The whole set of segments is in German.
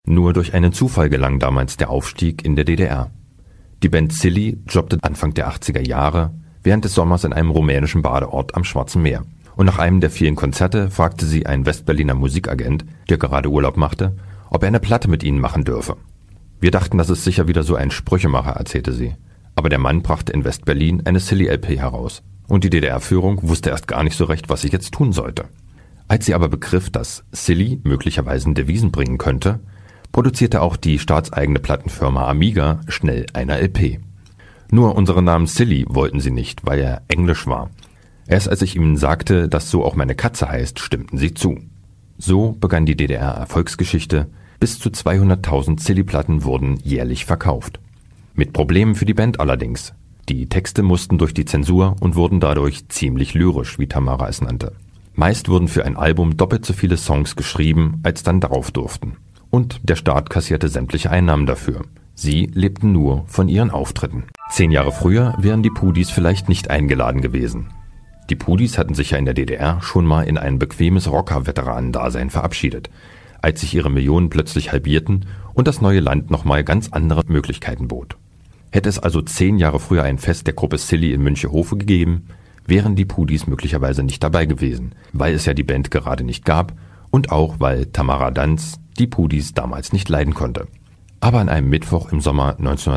Nur durch einen Zufall gelang damals der Aufstieg in der DDR. Die Band Silly jobbte Anfang der 80er Jahre während des Sommers in einem rumänischen Badeort am Schwarzen Meer. Und nach einem der vielen Konzerte fragte sie ein Westberliner Musikagent, der gerade Urlaub machte, ob er eine Platte mit ihnen machen dürfe. Wir dachten, das ist sicher wieder so ein Sprüchemacher, erzählte sie. Aber der Mann brachte in Westberlin eine Silly-LP heraus. Und die DDR-Führung wusste erst gar nicht so recht, was sie jetzt tun sollte. Als sie aber begriff, dass Silly möglicherweise Devisen bringen könnte, produzierte auch die staatseigene Plattenfirma Amiga schnell eine LP. Nur unseren Namen Silly wollten sie nicht, weil er englisch war. Erst als ich ihnen sagte, dass so auch meine Katze heißt, stimmten sie zu. So begann die DDR-Erfolgsgeschichte. Bis zu 200.000 Silly-Platten wurden jährlich verkauft. Mit Problemen für die Band allerdings. Die Texte mussten durch die Zensur und wurden dadurch ziemlich lyrisch, wie Tamara es nannte. Meist wurden für ein Album doppelt so viele Songs geschrieben, als dann drauf durften. Und der Staat kassierte sämtliche Einnahmen dafür. Sie lebten nur von ihren Auftritten. 10 Jahre früher wären die Pudis vielleicht nicht eingeladen gewesen. Die Pudis hatten sich ja in der DDR schon mal in ein bequemes Rocker-Veteranendasein verabschiedet, als sich ihre Millionen plötzlich halbierten und das neue Land nochmal ganz andere Möglichkeiten bot. Hätte es also 10 Jahre früher ein Fest der Gruppe Silly in Münchehofe gegeben, wären die Pudis möglicherweise nicht dabei gewesen, weil es ja die Band gerade nicht gab und auch weil Tamara Danz die Pudis damals nicht leiden konnte. Aber an einem Mittwoch im Sommer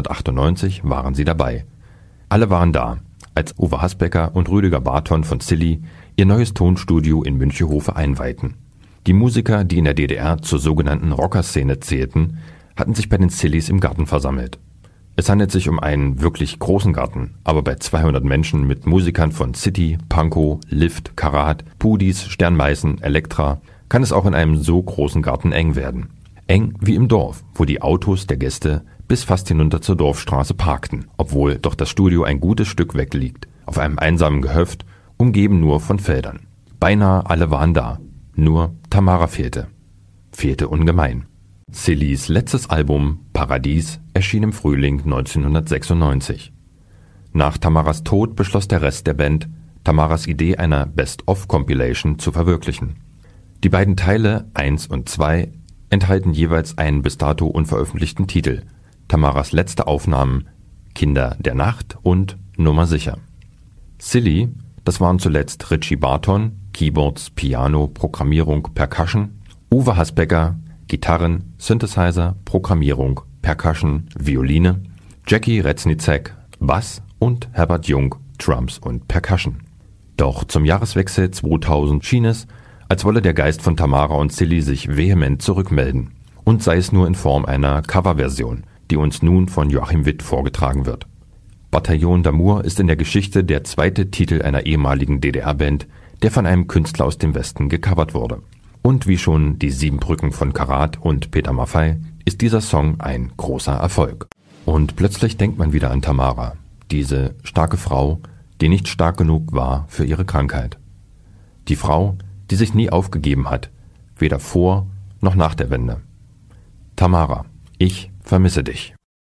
1998 waren sie dabei. Alle waren da, als Uwe Hasbecker und Rüdiger Barton von Silly ihr neues Tonstudio in Münchehofe einweihten. Die Musiker, die in der DDR zur sogenannten Rockerszene zählten, hatten sich bei den Sillys im Garten versammelt. Es handelt sich um einen wirklich großen Garten, aber bei 200 Menschen mit Musikern von City, Pankow, Lift, Karat, Pudis, Sternmeißen, Elektra kann es auch in einem so großen Garten eng werden. Eng wie im Dorf, wo die Autos der Gäste bis fast hinunter zur Dorfstraße parkten, obwohl doch das Studio ein gutes Stück weg liegt, auf einem einsamen Gehöft, umgeben nur von Feldern. Beinahe alle waren da, nur Tamara fehlte. Fehlte ungemein. Sillys letztes Album Paradies erschien im Frühling 1996. Nach Tamaras Tod beschloss der Rest der Band, Tamaras Idee einer Best-of-Compilation zu verwirklichen. Die beiden Teile 1 und 2 enthalten jeweils einen bis dato unveröffentlichten Titel, Tamaras letzte Aufnahmen Kinder der Nacht und Nummer sicher. Silly, das waren zuletzt Richie Barton, Keyboards, Piano, Programmierung, Percussion, Uwe Hasbecker, Gitarren, Synthesizer, Programmierung, Percussion, Violine, Jackie Reznicek, Bass und Herbert Jung, Drums und Percussion. Doch zum Jahreswechsel 2000 schien es, als wolle der Geist von Tamara und Silly sich vehement zurückmelden. Und sei es nur in Form einer Coverversion, die uns nun von Joachim Witt vorgetragen wird. Bataillon d'Amour ist in der Geschichte der zweite Titel einer ehemaligen DDR-Band, der von einem Künstler aus dem Westen gecovert wurde. Und wie schon die 7 Brücken von Karat und Peter Maffay ist dieser Song ein großer Erfolg. Und plötzlich denkt man wieder an Tamara, diese starke Frau, die nicht stark genug war für ihre Krankheit. Die Frau, die sich nie aufgegeben hat, weder vor noch nach der Wende. Tamara, ich vermisse dich.